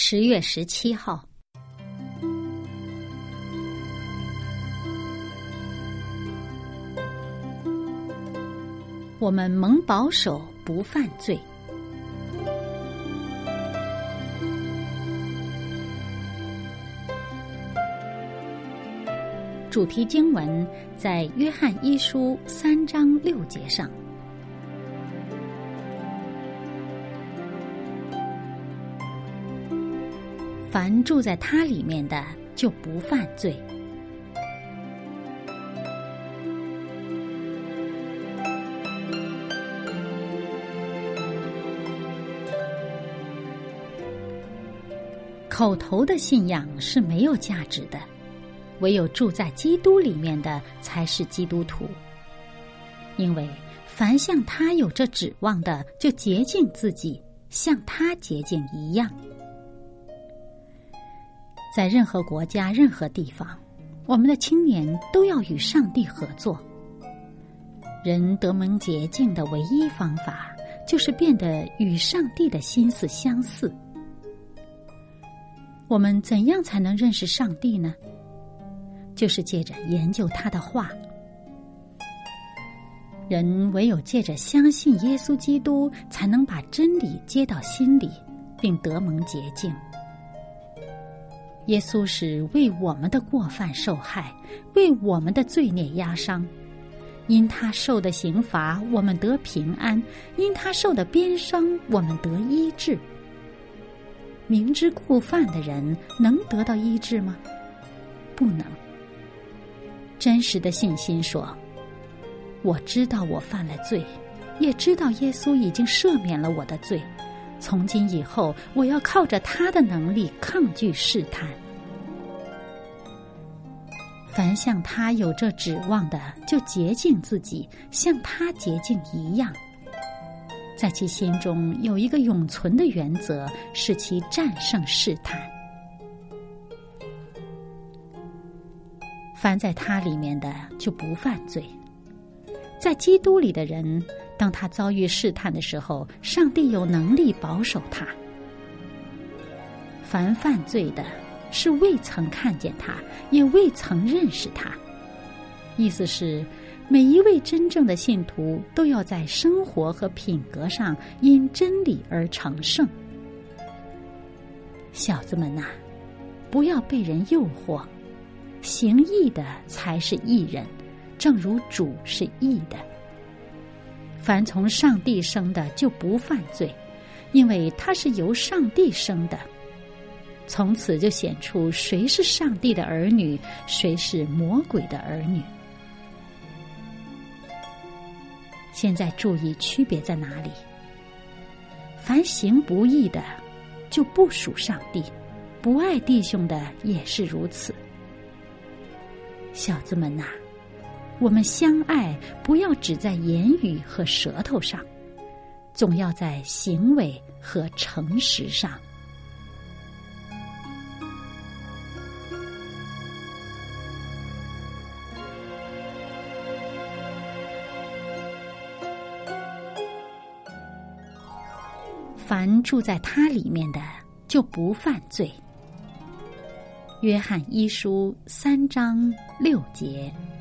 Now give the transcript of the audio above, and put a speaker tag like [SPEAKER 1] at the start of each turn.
[SPEAKER 1] 10月17号，我们蒙保守不犯罪。主题经文在约翰一书3章6节上。凡住在他里面的，就不犯罪。口头的信仰是没有价值的，唯有住在基督里面的才是基督徒。因为凡向他有这指望的，就洁净自己，像他洁净一样。在任何国家、任何地方，我们的青年都要与上帝合作。人得蒙洁净的唯一方法，就是变得与上帝的心思相似。我们怎样才能认识上帝呢？就是借着研究他的话。人唯有借着相信耶稣基督，才能把真理接到心里，并得蒙洁净。耶稣是为我们的过犯受害，为我们的罪孽压伤。因他受的刑罚，我们得平安；因他受的鞭伤，我们得医治。明知故犯的人能得到医治吗？不能。真实的信心说，我知道我犯了罪，也知道耶稣已经赦免了我的罪。从今以后，我要靠着他的能力抗拒试探。凡向他有这指望的，就洁净自己，像他洁净一样。在其心中有一个永存的原则，使其战胜试探。凡在他里面的，就不犯罪。在基督里的人，当他遭遇试探的时候，上帝有能力保守他。凡犯罪的，是未曾看见他，也未曾认识他。意思是，每一位真正的信徒都要在生活和品格上因真理而成圣。小子们呐，不要被人诱惑，行义的才是义人，正如主是义的。凡从上帝生的，就不犯罪，因为他是由上帝生的。从此就显出谁是上帝的儿女，谁是魔鬼的儿女。现在注意区别在哪里？凡行不义的，就不属上帝；不爱弟兄的也是如此。小子们呐，我们相爱，不要只在言语和舌头上，总要在行为和诚实上。凡住在他里面的，就不犯罪。约翰一书3章6节。